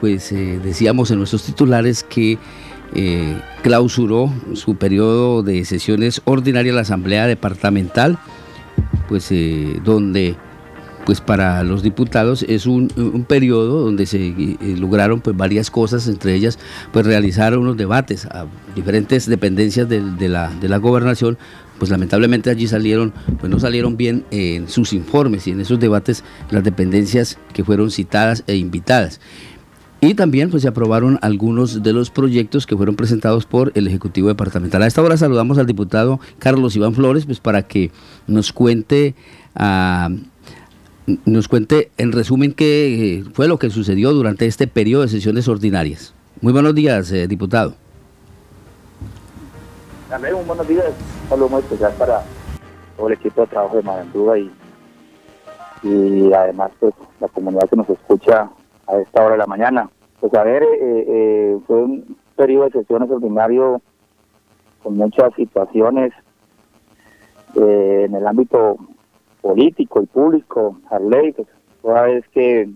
pues decíamos en nuestros titulares que clausuró su periodo de sesiones ordinarias la Asamblea Departamental, pues donde pues para los diputados es un periodo donde se lograron pues varias cosas, entre ellas pues realizar unos debates a diferentes dependencias de la gobernación. Pues lamentablemente allí pues no salieron bien en sus informes y en esos debates las dependencias que fueron citadas e invitadas. Y también pues se aprobaron algunos de los proyectos que fueron presentados por el Ejecutivo Departamental. A esta hora saludamos al diputado Carlos Iván Flores, pues para que nos cuente en resumen qué fue lo que sucedió durante este periodo de sesiones ordinarias. Muy buenos días, diputado. También un buenos días, un saludo muy especial para todo el equipo de trabajo de Malandruga y además pues la comunidad que nos escucha a esta hora de la mañana. Pues a ver, fue un periodo de sesiones ordinario con muchas situaciones en el ámbito político y público. Arley, pues toda vez que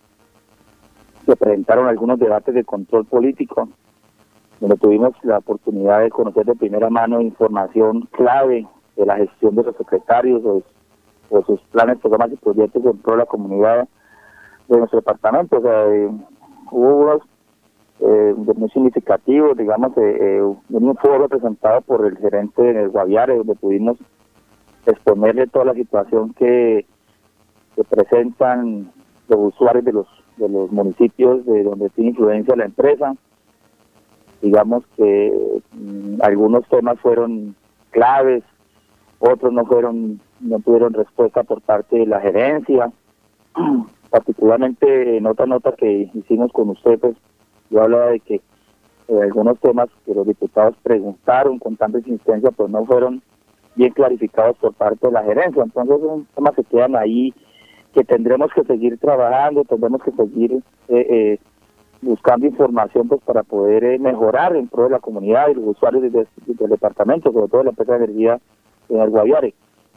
se presentaron algunos debates de control político, donde tuvimos la oportunidad de conocer de primera mano información clave de la gestión de los secretarios o sus planes, programas y proyectos dentro de la comunidad de nuestro departamento. O sea, hubo unos muy significativos, digamos, un foro presentado por el gerente del Guaviare, donde pudimos exponerle toda la situación que presentan los usuarios de los municipios de donde tiene influencia la empresa. Digamos que algunos temas fueron claves, otros no tuvieron respuesta por parte de la gerencia. Particularmente en otra nota que hicimos con usted, pues yo hablaba de que algunos temas que los diputados preguntaron con tanta insistencia, pues no fueron bien clarificados por parte de la gerencia. Entonces son temas que quedan ahí, que tendremos que seguir trabajando, tendremos que seguir buscando información pues para poder mejorar en pro de la comunidad y los usuarios del departamento, sobre todo de la empresa de energía en el Guaviare.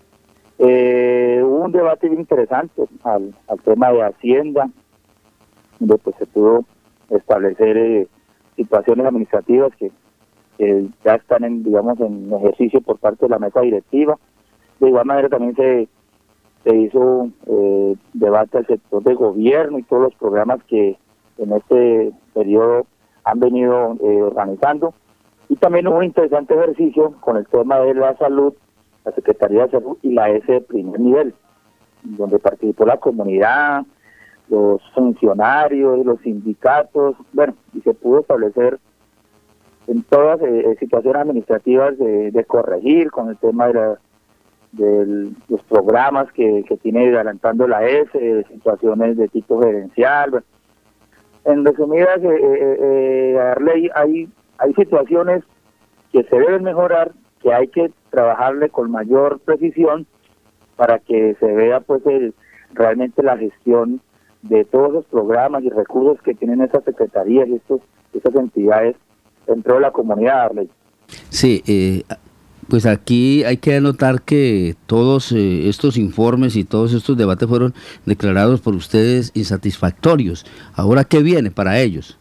Hubo un debate bien interesante al tema de Hacienda, donde pues se pudo establecer situaciones administrativas que ya están en ejercicio por parte de la mesa directiva. De igual manera también se hizo debate al sector de gobierno y todos los programas que en este periodo han venido organizando. Y también hubo un interesante ejercicio con el tema de la salud, la Secretaría de Salud y la S de primer nivel, donde participó la comunidad, los funcionarios, los sindicatos, bueno, y se pudo establecer en todas situaciones administrativas de corregir con el tema de los programas que tiene adelantando la S, situaciones de tipo gerencial. Bueno, en resumidas, Arley, hay situaciones que se deben mejorar, que hay que trabajarle con mayor precisión para que se vea pues realmente la gestión de todos los programas y recursos que tienen estas secretarías y estas entidades dentro de la comunidad, Arley. Sí, pues aquí hay que anotar que todos estos informes y todos estos debates fueron declarados por ustedes insatisfactorios. ¿Ahora qué viene para ellos?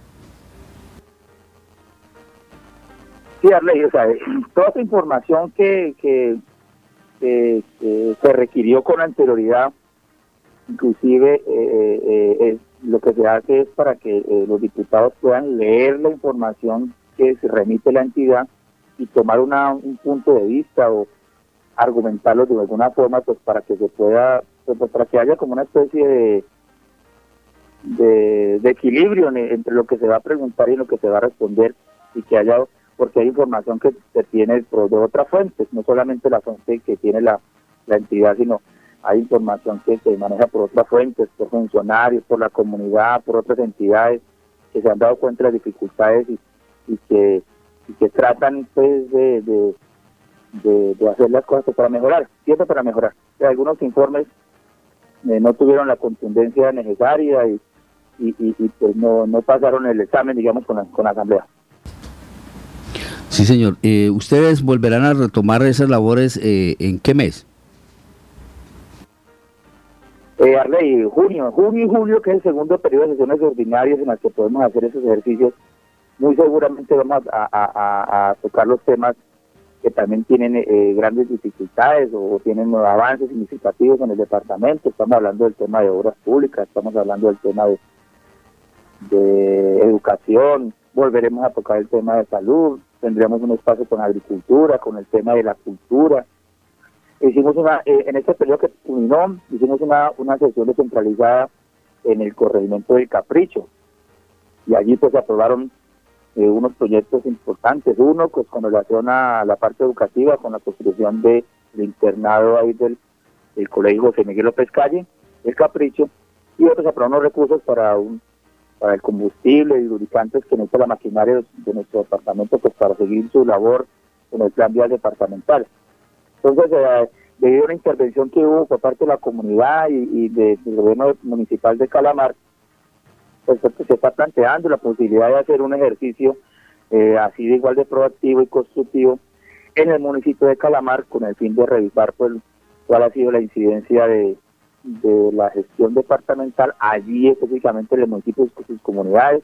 Sí, Arley, o sea, toda esa información que se requirió con anterioridad, inclusive lo que se hace es para que los diputados puedan leer la información que se remite la entidad y tomar un punto de vista o argumentarlo de alguna forma, pues para que se pueda, pues para que haya como una especie de equilibrio entre lo que se va a preguntar y lo que se va a responder, y que haya, porque hay información que se tiene de otras fuentes, no solamente la fuente que tiene la entidad, sino hay información que se maneja por otras fuentes, por funcionarios, por la comunidad, por otras entidades que se han dado cuenta de las dificultades y que tratan pues de hacer las cosas para mejorar, siempre para mejorar. Algunos informes no tuvieron la contundencia necesaria y pues no pasaron el examen, digamos, con la asamblea. Sí, señor. ¿Ustedes volverán a retomar esas labores en qué mes? Arley, junio y julio, que es el segundo periodo de sesiones ordinarias en las que podemos hacer esos ejercicios, muy seguramente vamos a tocar los temas que también tienen grandes dificultades o tienen avances significativos en el departamento. Estamos hablando del tema de obras públicas, estamos hablando del tema de educación, volveremos a tocar el tema de salud, tendremos un espacio con agricultura, con el tema de la cultura. Hicimos en este periodo que culminó, hicimos una sesión descentralizada en el corregimiento del Capricho, y allí pues se aprobaron unos proyectos importantes. Uno pues con relación a la parte educativa, con la construcción del internado ahí del colegio José Miguel López Calle, el Capricho, y otros se aprobaron unos recursos para el combustible y lubricantes que necesita la maquinaria de nuestro departamento, pues para seguir su labor en el plan vial departamental. Entonces, debido a una intervención que hubo por parte de la comunidad y del gobierno municipal de Calamar, pues se está planteando la posibilidad de hacer un ejercicio así de igual de proactivo y constructivo en el municipio de Calamar, con el fin de revisar pues cuál ha sido la incidencia de la gestión departamental allí, específicamente en el municipio y sus comunidades.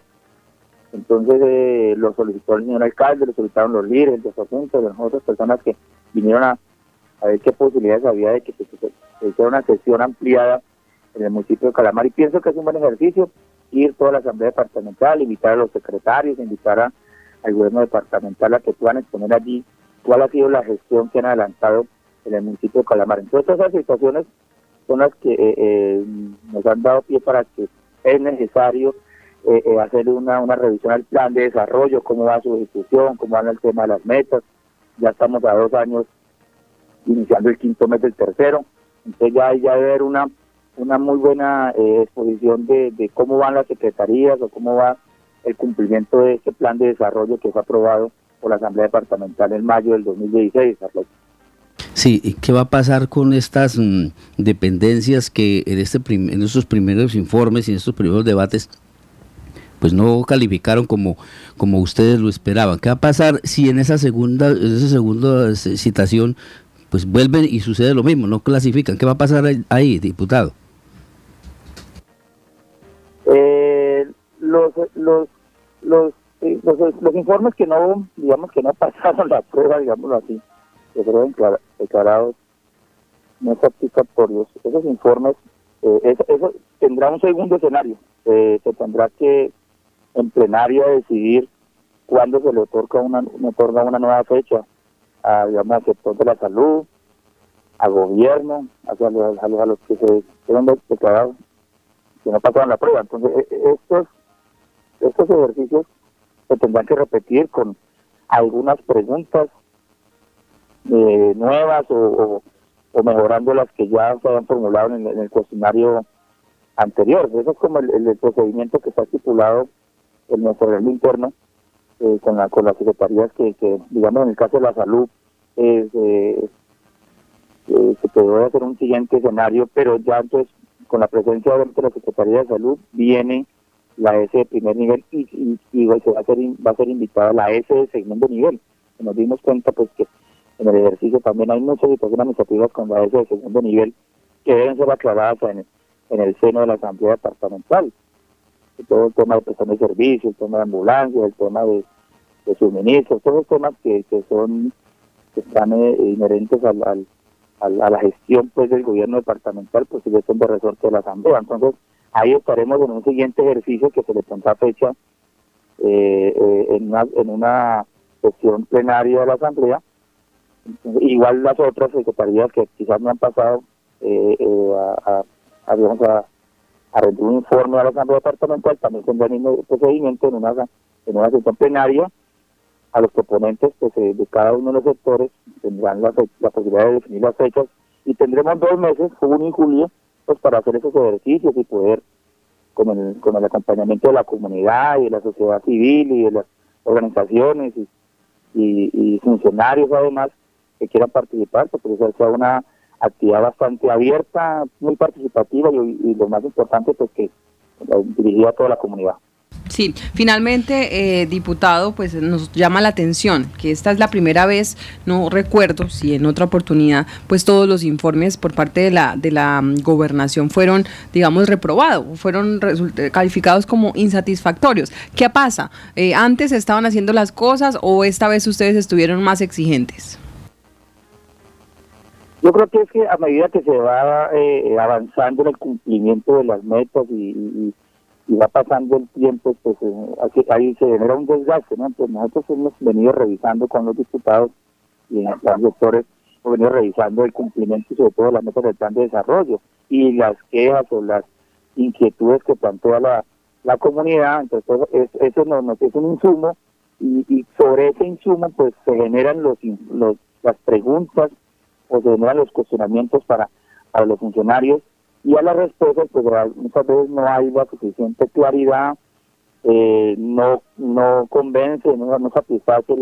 Entonces lo solicitó el señor alcalde, lo solicitaron los líderes de los asuntos, de las otras personas que vinieron a ver qué posibilidades había de que se hiciera una sesión ampliada en el municipio de Calamar, y pienso que es un buen ejercicio ir toda la asamblea departamental, invitar a los secretarios, invitar al gobierno departamental a que puedan exponer allí cuál ha sido la gestión que han adelantado en el municipio de Calamar. Entonces, todas esas situaciones son las que nos han dado pie para que es necesario hacer una revisión al plan de desarrollo, cómo va su ejecución, cómo va el tema de las metas. Ya estamos a 2 años iniciando el 5º mes del tercero, entonces ya debe haber una muy buena exposición de cómo van las secretarías o cómo va el cumplimiento de este plan de desarrollo que fue aprobado por la Asamblea Departamental en mayo del 2016. Sí, ¿y qué va a pasar con estas dependencias que en estos primeros informes y en estos primeros debates pues no calificaron como ustedes lo esperaban? ¿Qué va a pasar si en esa segunda citación pues vuelven y sucede lo mismo, no clasifican? ¿Qué va a pasar ahí, diputado? Los informes que no pasaron la prueba, digámoslo así, que fueron declarados no satisfactorios, esos informes, eso tendrá un segundo escenario. Se tendrá que en plenaria decidir cuándo se le otorga una nueva fecha al sector de la salud, al gobierno, a los que se fueron declarados que no pasaron la prueba. Entonces, estos ejercicios se tendrán que repetir con algunas preguntas nuevas o mejorando las que ya se habían formulado en el cuestionario anterior. Eso es como el procedimiento que está estipulado en nuestro reglamento interno con las secretarías que, digamos, en el caso de la salud, se puede hacer un siguiente escenario, pero ya entonces con la presencia de la Secretaría de Salud viene la S de primer nivel y va a ser invitada la S de segundo nivel. Nos dimos cuenta pues que en el ejercicio también hay muchas situaciones administrativas con la S de segundo nivel que deben ser aclaradas en el seno de la Asamblea Departamental. Todo el tema de prestación de servicios, el tema de ambulancia, el tema de suministros, todos los temas que están inherentes a la gestión pues del gobierno departamental, pues ellos son de resorte de la Asamblea. Entonces ahí estaremos en un siguiente ejercicio que se le pondrá fecha en una sesión plenaria de la Asamblea. Igual las otras secretarías que quizás no han pasado a rendir un informe a la Asamblea Departamental también tendrán el mismo procedimiento en una sesión plenaria. A los proponentes pues, de cada uno de los sectores tendrán la posibilidad de definir las fechas y tendremos 2 meses, junio y julio, pues para hacer esos ejercicios y poder, con el acompañamiento de la comunidad y de la sociedad civil y de las organizaciones y funcionarios además que quieran participar, pues sea una actividad bastante abierta, muy participativa y lo más importante pues que dirigida a toda la comunidad. Sí, finalmente, diputado, pues nos llama la atención que esta es la primera vez, no recuerdo si en otra oportunidad, pues todos los informes por parte de la gobernación fueron, digamos, reprobados, fueron calificados como insatisfactorios. ¿Qué pasa? ¿Antes estaban haciendo las cosas o esta vez ustedes estuvieron más exigentes? Yo creo que es que a medida que se va avanzando en el cumplimiento de las metas y va pasando el tiempo, pues ahí se genera un desgaste, ¿no? Entonces nosotros hemos venido revisando con los diputados y en los sectores, hemos venido revisando el cumplimiento y sobre todo las metas del plan de desarrollo y las quejas o las inquietudes que plantea la comunidad. Entonces eso nos es un insumo y sobre ese insumo pues se generan las preguntas o se generan los cuestionamientos para los funcionarios. Y a las respuestas, pues muchas veces no hay la suficiente claridad, no convence, no satisface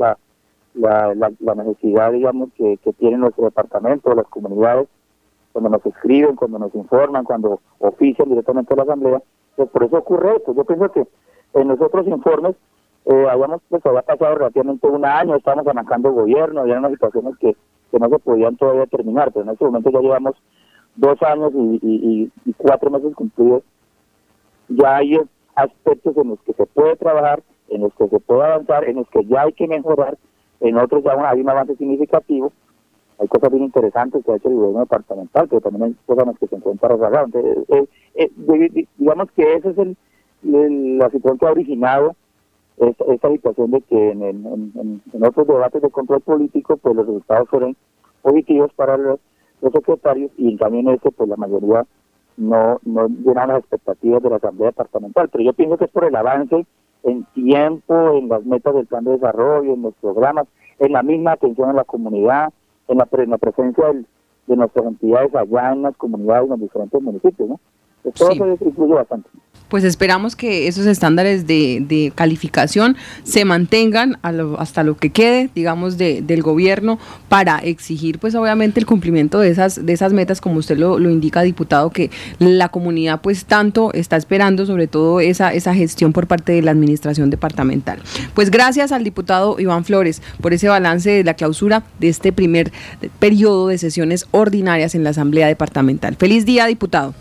la necesidad, digamos, que tiene nuestro departamento, las comunidades, cuando nos escriben, cuando nos informan, cuando ofician directamente a la Asamblea. Pues por eso ocurre esto. Yo pienso que en los otros informes había pasado relativamente un año, estábamos arrancando gobierno, había unas situaciones que no se podían todavía terminar, pero en este momento ya llevamos 2 años y 4 meses cumplidos. Ya hay aspectos en los que se puede trabajar, en los que se puede avanzar, en los que ya hay que mejorar, en otros ya hay un avance significativo. Hay cosas bien interesantes que ha hecho el gobierno departamental, pero también hay cosas en las que se encuentra rezagado. Entonces, digamos que esa es la situación que ha originado esta situación de que en otros debates de control político, pues los resultados fueron positivos para los secretarios y en cambio en este pues la mayoría no llenan las expectativas de la Asamblea Departamental, pero yo pienso que es por el avance en tiempo, en las metas del plan de desarrollo, en los programas, en la misma atención a la comunidad, en la presencia de nuestras entidades allá en las comunidades, en los diferentes municipios, ¿no? Todo eso influye bastante. Pues esperamos que esos estándares de calificación se mantengan hasta lo que quede, digamos, del gobierno para exigir, pues obviamente el cumplimiento de esas metas, como usted lo indica, diputado, que la comunidad pues tanto está esperando, sobre todo esa gestión por parte de la administración departamental. Pues gracias al diputado Iván Flores por ese balance de la clausura de este primer periodo de sesiones ordinarias en la Asamblea Departamental. Feliz día, diputado.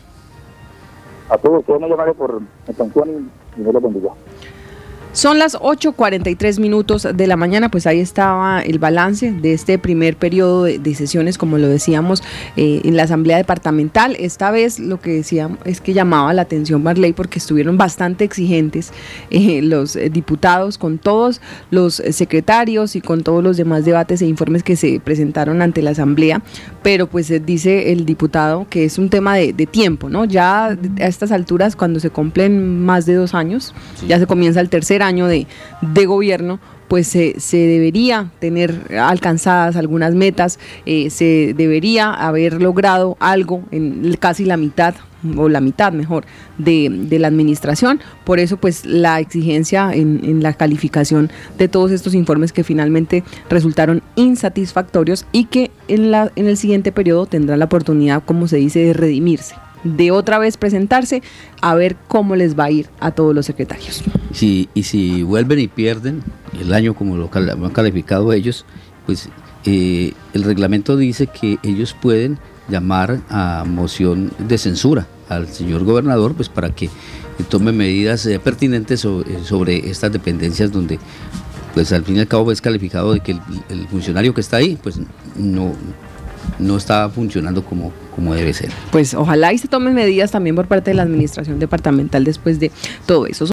A todos ustedes me llamaré por atención y Dios los bendiga. Son las 8:43 de la mañana, pues ahí estaba el balance de este primer periodo de sesiones, como lo decíamos, en la Asamblea Departamental. Esta vez lo que decíamos es que llamaba la atención Marley porque estuvieron bastante exigentes los diputados con todos los secretarios y con todos los demás debates e informes que se presentaron ante la Asamblea, pero pues dice el diputado que es un tema de tiempo, ¿no? Ya a estas alturas, cuando se cumplen más de 2 años, sí, ya se comienza el tercer año de gobierno, pues se debería tener alcanzadas algunas metas, se debería haber logrado algo en casi la mitad, o la mitad mejor, de la administración. Por eso pues la exigencia en la calificación de todos estos informes que finalmente resultaron insatisfactorios y que en el siguiente periodo tendrá la oportunidad, como se dice, de redimirse, de otra vez presentarse a ver cómo les va a ir a todos los secretarios. Sí, y si vuelven y pierden el año como lo han calificado ellos, pues el reglamento dice que ellos pueden llamar a moción de censura al señor gobernador, pues para que tome medidas pertinentes sobre estas dependencias donde pues al fin y al cabo es calificado de que el funcionario que está ahí pues no está funcionando como debe ser. Pues ojalá y se tomen medidas también por parte de la administración departamental después de todo eso.